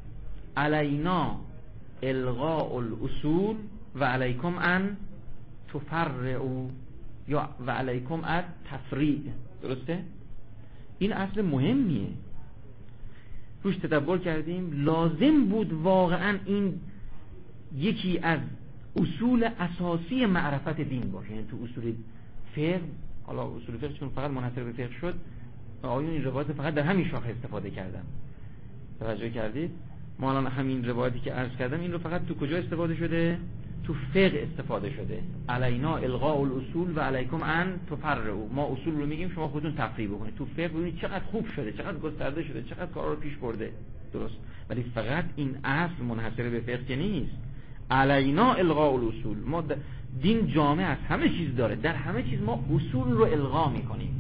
علینا الغاء الاصول و علیکم ان تفرعوا، یا و علیکم ان تفریع. درسته؟ این اصل مهمیه، روش تدبر کردیم. لازم بود واقعا این یکی از اصول اساسی معرفت دین باشه. یعنی تو اصول فقه، حالا اصول فقه چون فقط منحصر به فقه شد، آیون این روایت فقط در همین شاخه استفاده کردن. توجه کردید؟ ما الان همین روایتی که عرض کردم این رو فقط تو کجا استفاده شده؟ تو فقه استفاده شده. علینا الغاء الاصول و علیکم ان تفرعوا. ما اصول رو میگیم، شما خودتون تفریع بکنید. تو فقه ببینید چقدر خوب شده، چقدر گسترده شده، چقدر کارا رو پیش برده. درست. ولی فقط این اصل منحصر به فقه نیست. علینا الغاء الاصول، ما دین جامع است، همه چیز داره، در همه چیز ما اصول رو الغا میکنیم.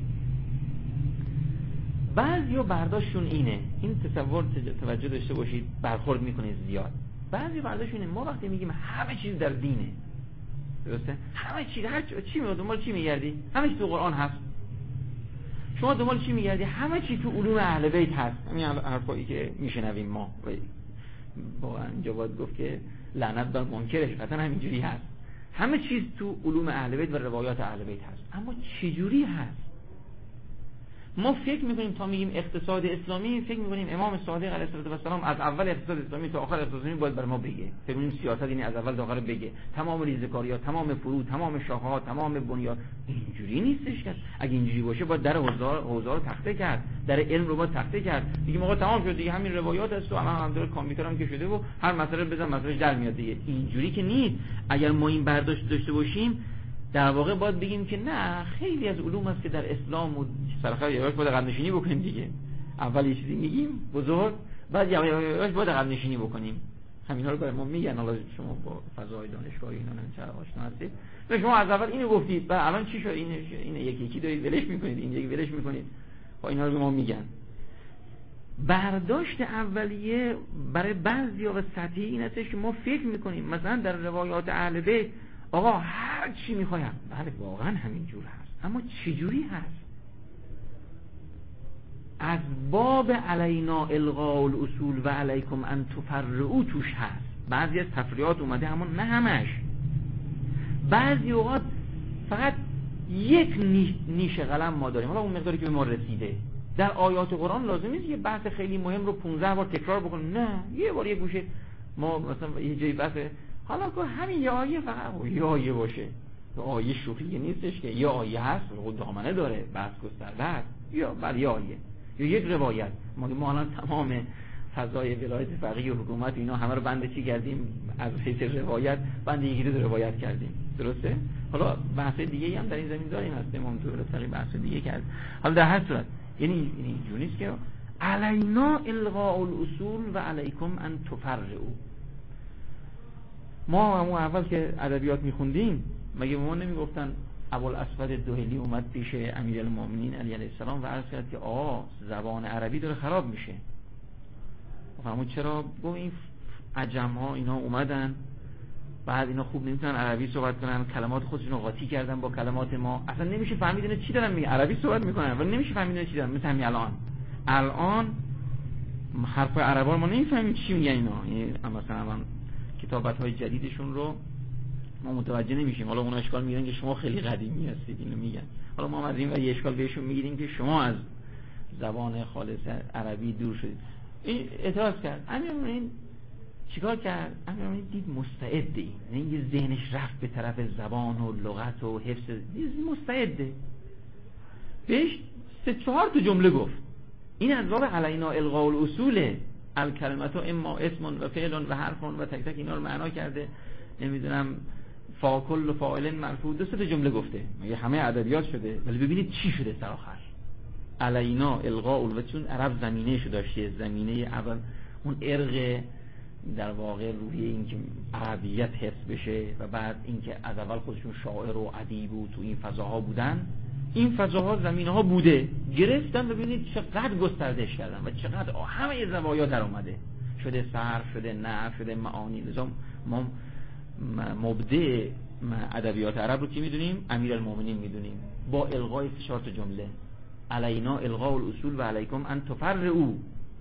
بعضیا برداشتشون اینه، این تصور توجه داشته باشید، برخورد میکنه زیاد. بعضی برداشتشون اینه، ما وقتی میگیم همه چیز در دینه، درسته؟ همه چیز، هر چی میاد دنبال چی میگردی؟ همه چیز تو قرآن هست. شما دنبال چی میگردی؟ همه چیز تو علوم اهل بیت هست. همین حرفایی که میشنویم ما، واقعا اینجا باید گفت که لعنت بر منکرش، قطعا همینجوری هست. همه چیز تو علوم اهل بیت و روایات اهل بیت هست. اما چجوری هست؟ ما فکر میکنیم تا میگیم اقتصاد اسلامی، فکر میکنیم امام صادق علیه السلام از اول اقتصاد اسلامی تا آخر اقتصاد اسلامی باید بر ما بگه. فکر میکنیم سیاست یعنی از اول تا آخر بگه، تمام ریزکاری‌ها، تمام فروع، تمام شاخه‌ها، تمام بنیاد. اینجوری نیستش که اگه اینجوری باشه باید در حوزه حوزه رو تخته کرد، در علم رو باید تخته کرد. دیگه آقا تمام شد دیگه، همین روایات است و هم در کامپیوتر هم که شده و هر مسئله بزن مسئله در میاد دیگه. اینجوری که نیست. اگر ما این برداشت داشته باشیم در واقع باید بگیم که نه، خیلی از علوم هست که در اسلام و سرخط یواش باید عقب نشینی بکنیم دیگه. اول یه چیزی میگیم بزرگ، بعد یواش باید عقب نشینی بکنیم. همینا رو برای ما میگن. حالا شما با فضای دانشگاهی اینا چرا آشنا هستید؟ شما از اول اینو گفتید، بعد الان چی شد؟ این این یکی یکی دارید ولش میکنید، این یکی ولش میکنید. خب اینا رو به ما میگن. برداشت اولیه برای بعضیا و سطحی این هستش که ما فکر میکنیم مثلا در روایات اهل بیت آقا هر چی میخوایم، بله واقعا همین جور هست، اما چی جوری هست؟ از باب علینا الغاء الاصول و علیکم ان تفرعوا توش هست. بعضی از تفریعات اومده اما نه همش. بعضی اوقات فقط یک نیش, نیش قلم ما داریم، حالا اون مقداری که به ما رسیده. در آیات قرآن لازم نیست یه بحث خیلی مهم رو پانزده بار تکرار بکنیم، نه، یه بار یه گوشه ما مثلا یه جایی بحث، حالا که همین یه آیه فقط یه آیه باشه، آیه شوخی نیستش که یه آیه هست خود دامنه داره بحث گسترده است یا بر یه آیه یا یک روایت. ما ما الان تمام فضای ولایت فقیه و حکومت اینا همه رو بند چی کردیم؟ از حیث روایت بند یکی رو روایت کردیم. درسته؟ حالا بحث دیگه هم در این زمین داریم، هست امام طبری بحث دیگه کرد. حالا در هر صورت یعنی این اینجوری نیست که علینا الغاء الاصول و علیکم ان تفرعوا. ما همون اول که ادبیات میخوندیم مگه ما نمیگفتن ابوالاسود الدهلی اومد پیش امیرالمومنین علی علیه السلام و عرض کرد که آه زبان عربی داره خراب میشه. فهمون چرا؟ گفت این عجم ها اینا اومدن بعد اینا خوب نمیتونن عربی صحبت کنن، کلمات خودشون رو قاطی کردن با کلمات ما، اصلا نمیشه فهمید اینا چی دارن میگن. عربی صحبت میکنن ولی نمیشه فهمید اینا چی دارن. مثلا همین الان الان حرف عربا ما نمیفهمیم چی میگن اینا. یعنی مثلا الان کتابت های جدیدشون رو ما متوجه نمیشیم. حالا اون اشکال میگیرن که شما خیلی قدیمی هستید اینو میگن. حالا ما از این ور یه اشکال بهشون میگیریم که شما از زبان خالص عربی دور شدید. این اعتراض کرد. امین چیکار کرد؟ امین دید مستعده این. یعنی یه ذهنش رفت به طرف زبان و لغت و حفظ، مستعده. بهش سه چهار تا جمله گفت. این از باب علینا الغاء الاصول، الکلمات اما اسم و فعل و حرف و تک تک اینا رو معنا کرده. نمیدونم فاکل و فاعل مرفوع، دو سه تا جمله گفته. مگه همه ادبیات شده؟ ولی ببینید چی شده سر آخر. علینا الغاء، و چون عرب زمینه‌شو داشته، زمینه اول اون ارق در واقع روحیه این که عربیت حفظ بشه و بعد اینکه از اول خودشون شاعر و ادیب و تو این فضاها بودن، این فضاها زمینه‌ها بوده، گرفتن و ببینید چقدر گستردش کردن و چقدر همه زوایا در اومده، شده صرف، شده نحو، شده معانی. لذا ما مبدع ادبیات عرب رو کی میدونیم؟ امیرالمومنین میدونیم، با الغای چهار تا جمله علینا الغاء الاصول و علیکم ان تفرعوا.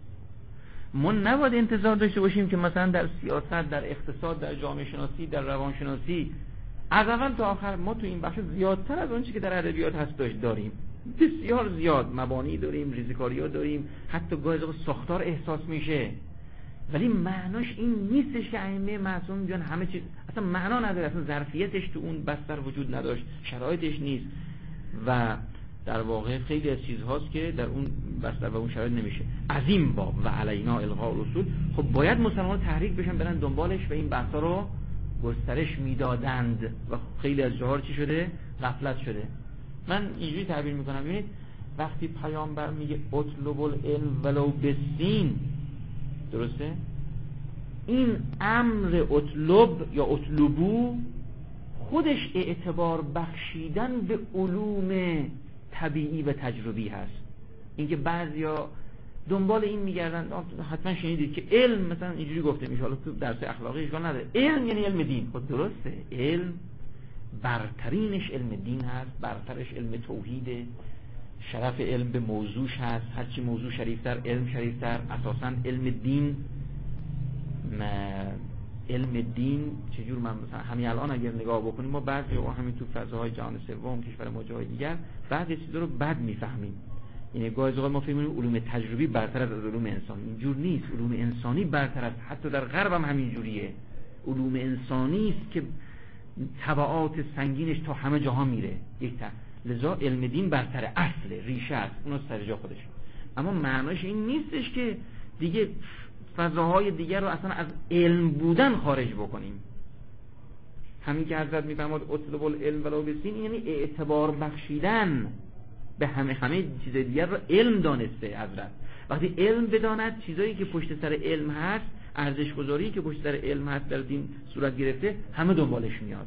ما نباید انتظار داشته باشیم که مثلا در سیاست، در اقتصاد، در جامعه شناسی، در روانشناسی از اول تا آخر ما تو این بخش زیادتر از اون چیزی که در ادبیات هست داریم، بسیار زیاد مبانی داریم، ریزکاری‌ها داریم، حتی گاهی اوقات ساختار احساس میشه. ولی معناش این نیستش که ائمه معصوم میگن همه چیز، اصلا معنا نداره، اصلا ظرفیتش تو اون بستر وجود نداشت، شرایطش نیست و در واقع خیلی از چیزهاست که در اون بستر و اون شرایط نمیشه. از این باب و علینا الغاء الاصول، خب باید مسلمان تحریک بشن برن دنبالش و این بحثا رو گسترش میدادند و خیلی از جاها چی شده؟ غفلت شده. من اینجوری تعبیر میکنم، ببینید وقتی پیامبر میگه اطلب العلم ولو بالسین، درسته؟ این امر اطلب یا اطلبو خودش اعتبار بخشیدن به علوم طبیعی و تجربی هست. اینکه بعضیا دنبال این میگردن، حتما شنیدید که علم مثلا اینجوری گفته میشه، حالا تو درس اخلاقی اشکال نداره، علم یعنی علم دین. خب درسته، علم برترینش علم دین هست، برترش علم توحیده، شرف علم به موضوعش هست، هرچی موضوع شریفتر علم شریفتر. اساسا علم دین، علم دین چجور، من مثلا همین الان اگر نگاه بکنیم ما بعضی و همین تو فضاهای جهان سوم، کشور ما جای دیگر بعضی چیزا رو بد میفهمیم. یعنی گاهی اوقات ما فکر می‌کنیم علوم تجربی برتر از علوم انسانی. اینجور نیست، علوم انسانی برتر است. حتی در غرب هم همین جوریه. علوم انسانی است که تبعات سنگینش تا همه جاها میره یک تا. لذا علم دین برتر، اصل ریشه است، اونو سر جا خودش. اما معناش این نیستش که دیگه فضاهای دیگر رو اصلا از علم بودن خارج بکنیم. همین که حضرت میفرماد اطلب العلم ولو بالسین، یعنی اعتبار بخشیدن به همه همه چیز دیگر رو علم دانسته حضرت. وقتی علم بداند چیزایی که پشت سر علم هست، ارزش گذاری که پشت سر علم هست در دین صورت گرفته، همه دنبالش میاد.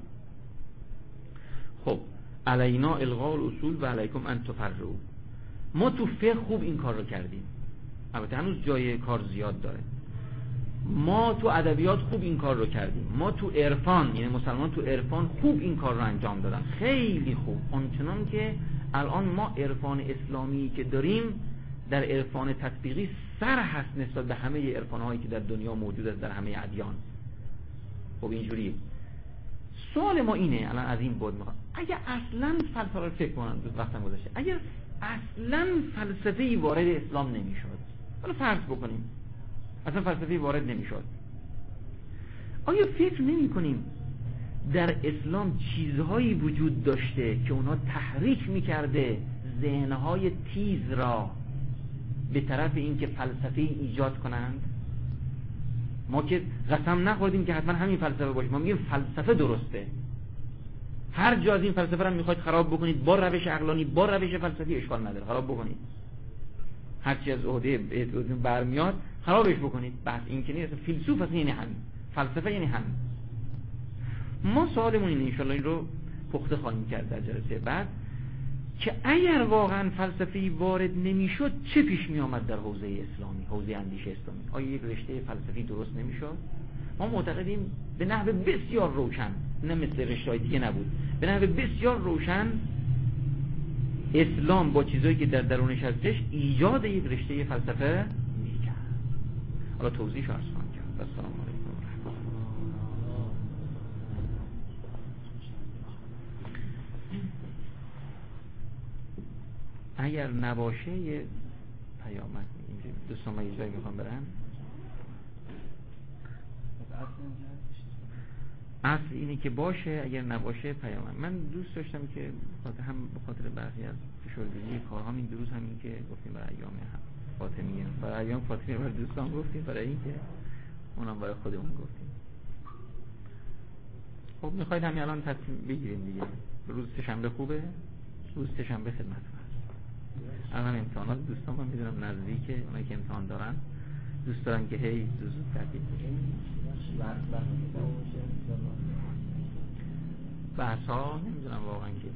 خب علینا الغاء الاصول و علیکم ان تفرعوا. ما تو فقه خوب این کار رو کردیم، البته هنوز جای کار زیاد داره. ما تو ادبیات خوب این کار رو کردیم. ما تو عرفان، یعنی مسلمان تو عرفان خوب این کار رو انجام دادن، خیلی خوب. آنچنان که الان ما عرفان اسلامی که داریم در عرفان تطبیقی سر هست نسبت به همه عرفان‌هایی که در دنیا موجود است، در همه ادیان. خب اینجوریه. سوال ما اینه الان از این بود، میخوام اگه اصلا فلسفه رو فکر کنم، وقتم گذشته، اگر اصلا فلسفه‌ای وارد اسلام نمیشد، حالا فرض بکنیم اصلا فلسفه‌ای وارد نمیشد، آیا فکر نمی کنیم در اسلام چیزهایی وجود داشته که اونها تحریک میکرده ذهنهای تیز را به طرف اینکه فلسفه ایجاد کنند. ما که قسم نخوردیم که حتما همین فلسفه باشه، ما میگیم فلسفه درسته. هر جا از این فلسفه رو میخواید خراب بکنید با روش عقلانی، با روش فلسفی، اشکال نداره، خراب بکنید. هر چی از عهده برمیاد خرابش بکنید. بس این که نیست. فیلسوف اصلا یعنی همین، فلسفه یعنی همین. ما سوالمون اینه، ان شاءالله این رو پخته خواهیم کرد در جلسه بعد، که اگر واقعا فلسفی وارد نمیشد چه پیش می آمد در حوزه اسلامی، حوزه اندیشه اسلامی؟ آیا یک رشته فلسفی درست نمیشد؟ ما معتقدیم به نحو بسیار روشن، نه مثل رشته‌های دیگه نبود، به نحو بسیار روشن اسلام با چیزایی که در درونش هستش ایجاد یک رشته فلسفه میکرد. حالا توضیحش عرض خواهم کرد. السلام علیکم و رحمت الله. اگر نباشه یه پیامک میگیم دوستان، من یه جایی میخوام برن. اصل اینه که باشه، اگر نباشه پیامک. من دوست داشتم که بخاطر هم بخاطر برخی از فشردگی کارهام این دروز همین که گفتیم برای ایام هم فاطمیه، برای ایام فاطمیه برای دوستان گفتیم، برای این که اونم برای خودمون گفتیم. خب میخواید همین الان تصمیم بگیریم دیگه. روز سه‌شنبه خوبه؟ روز سه‌شنبه خدمتتون هست. الان امتحانات دوستان من میدونم نزدیکه، اونایی که امتحان دارن دوست دارن که هی زود تعطیل بحث ها نمیدونم واقعا که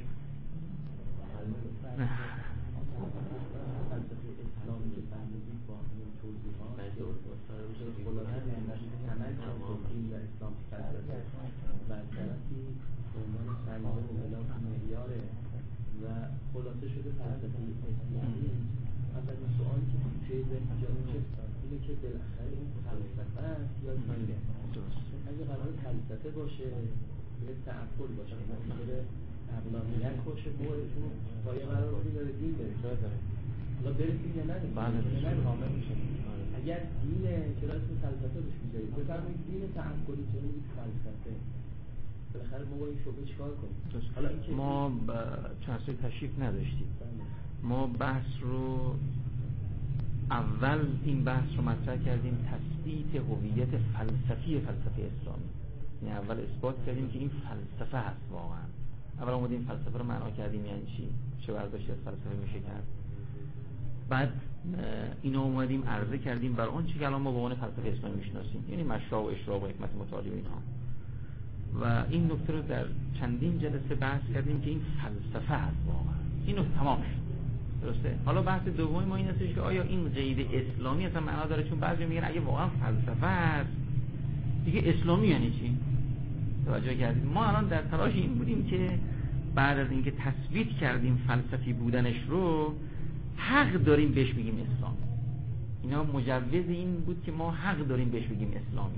و خلاصه شده فلسفه اسلامی. اولین سوالی که توی ذهن ایجاد میشه اینه که بالاخره این فلسفه است یا دینه؟ اگه قرار فلسفه باشه به تعقل باشه، ممکنه عقلانیت باشه، بوهتون پایه قرار بدیم به دین برسیم. حالا برسیم یا نرسیم؟ بله کامل میشه. اگر دینه چرا اسم فلسفه روش میذارید؟ بفرمایید دین تعقلی چرا میگید فلسفه؟ بالاخره ما با این شبهه چیکار کنیم؟ حالا این ما چند سال تشریف نداشتیم. ما بحث رو اول این بحث رو مطرح کردیم تثبیت هویت فلسفی فلسفه اسلامی. یعنی اول اثبات کردیم که این فلسفه هست واقعا. اول اومدیم فلسفه رو معنا کردیم یعنی چی؟ چه برداشتی از فلسفه میشه کرد؟ بعد اینو اومدیم عرضه کردیم بر اون چیزی که الان ما به عنوان فلسفه اسلامی میشناسیم، یعنی مشروع و اشراق و حکمت متعالی و اینها. و این نکته رو در چندین جلسه بحث کردیم که این فلسفه هست واقعا. اینو تمام شد. درسته؟ حالا بحث دوم ما این هستش که آیا این قید اسلامی اصلا معنا داره؟ چون بعضی میگن اگه واقعا فلسفه هست دیگه اسلامی یعنی چی؟ توجه کردید؟ ما الان در تلاش این بودیم که بعد از اینکه تثبیت کردیم فلسفی بودنش رو، حق داریم بهش بگیم اسلامی. اینا مجوز این بود که ما حق داریم بهش بگیم اسلامی.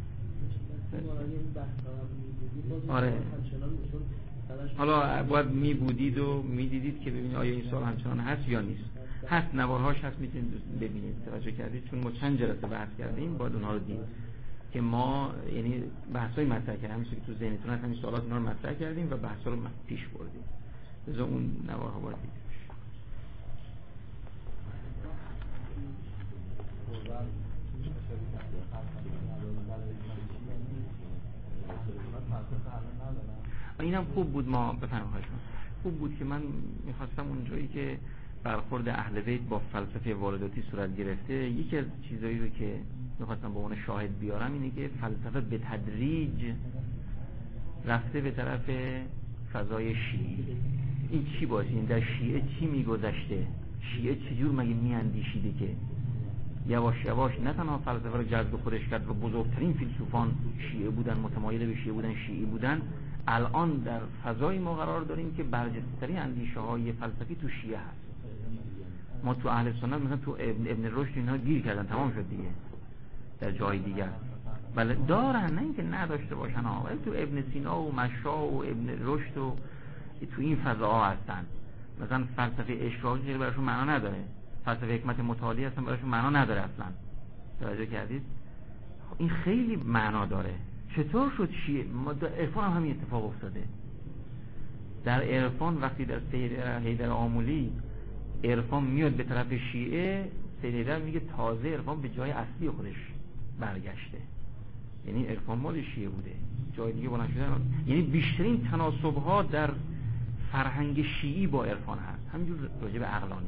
آره. حالا باید می بودید و می دیدید که ببینید آیا این سوال همچنان هست یا نیست. هست، نوارهاش هست، میتونید ببینید. توجه کردید؟ چون ما چند جلسه بحث کردیم باید اونها رو دید که ما یعنی بحثای مطرح کردیم، همین که تو ذهنتون هست همین سوالات اینا رو مطرح کردیم و بحثا رو پیش بردیم. لذا اون نوارها باید دید. اینم خوب بود. ما بفرمایید خوب بود که من میخواستم اونجایی که برخورد اهل بیت با فلسفه وارداتی صورت گرفته، یکی از چیزایی رو که میخواستم به عنوان شاهد بیارم اینه که فلسفه به تدریج رفته به طرف فضای شیعی. این چی باشه؟ این در شیعه چی میگذشته؟ شیعه چجور مگه میاندیشیده که یواش یواش نه تنها فلسفه رو جذب خودش کرد و بزرگترین فیلسوفان شیعه بودن، متمایل به شیعه بودن، شیعی بودن. الان در فضای ما قرار داریم که برجسته‌ترین اندیشه های فلسفی تو شیعه هست. ما تو اهل سنت مثلا تو ابن, ابن رشد اینا گیر کردن، تمام شد دیگه. در جای دیگر بله دارن، نه اینکه نداشته باشن ها، ولی تو ابن سینا و مشا و ابن رشد و تو این فضاها هستن. مثلا فلسفه اشراقی غیر براشون معنا نداره، فلسفه حکمت متعالی اصلا براشون معنا نداره اصلا. توجه کردید؟ این خیلی معنا داره. چطور شد شیعه؟ ما در عرفان هم همین اتفاق افتاده. در عرفان وقتی در سید حیدر آمولی عرفان میاد به طرف شیعه، سید حیدر میگه تازه عرفان به جای اصلی خودش برگشته، یعنی عرفان مال شیعه بوده، جای دیگه بلند شدن. یعنی بیشترین تناسب ها در فرهنگ شیعی با عرفان هست، همینجور راجع به عقلانیت.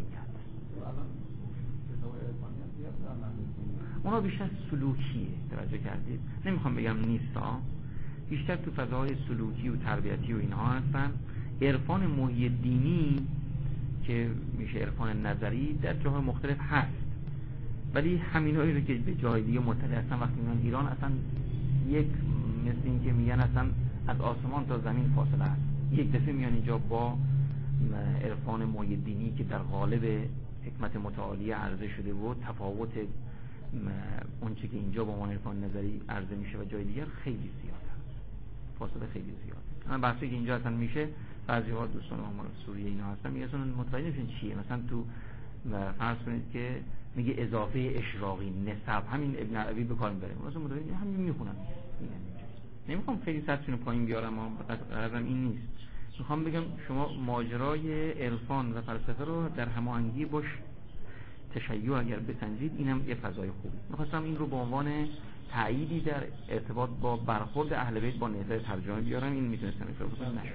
اونا بیشتر سلوکیه، توجه کردید؟ نمیخوام بگم نیستا، بیشتر تو فضاهای سلوکی و تربیتی و اینها هستن. عرفان محی دینی که میشه عرفان نظری در جاهای مختلف هست، ولی همینایی رو که به جای دیگه مطلع هستن وقتی میان ایران اصلا یک مثل این که میگن اصلا از آسمان تا زمین فاصله هست. یک دفعه میان اینجا با عرفان محی دینی که در قالب حکمت متعالی عرضه شده و تفاوت اون چی که اینجا با عنوان عرفان نظری عرضه میشه و جای دیگر خیلی زیاد هست، فاصله خیلی زیاد. اما بحثی که اینجا اصلا میشه، بعضی ها دوستان ما سوریه اینا هستن میگن اصلا متوجه نمیشن چیه. مثلا تو فرض کنید که میگه اضافه اشراقی نسب، همین ابن عربی به کار میبره، مثلا متوجه همین میخونن. نمیخوام خیلی سطحشون پایین بیارم، اما غرضم این نیست. میخوام بگم شما ماجرای عرفان و فلسفه رو در هماهنگی باش تشیع اگر بسنجید، اینم یه فضای خوبی. میخواستم این رو به عنوان تأییدی در ارتباط با برخورد اهل بیت با نظر ترجمه بیارم. این میتونستم افراد کنم نشد.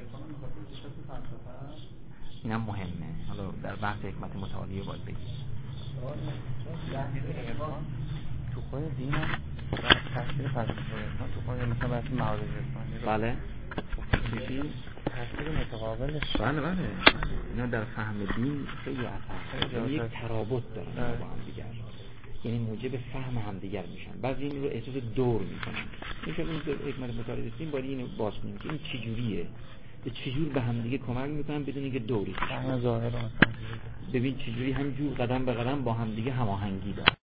اینم مهمه. حالا در بحث حکمت متعالیه باید بگیم تو خود دین هم تاثیر فلسفه تو خود مثلا بحث معارض رسانی. بله چیزی تاثیر متقابلش. بله بله اینا در فهم دین خیلی اثر داره، یک ترابط دارن با هم دیگر، یعنی موجب فهم هم دیگر میشن. بعضی این رو احساس دور میکنن. میگم این حکمت متعالی رسیم باید اینو باز کنیم که این چجوریه، به چجور به هم دیگه کمک میکنن بدون اینکه دوری فهم ظاهر مثلا ببین چجوری همجور قدم به قدم با هم دیگه هماهنگی داره.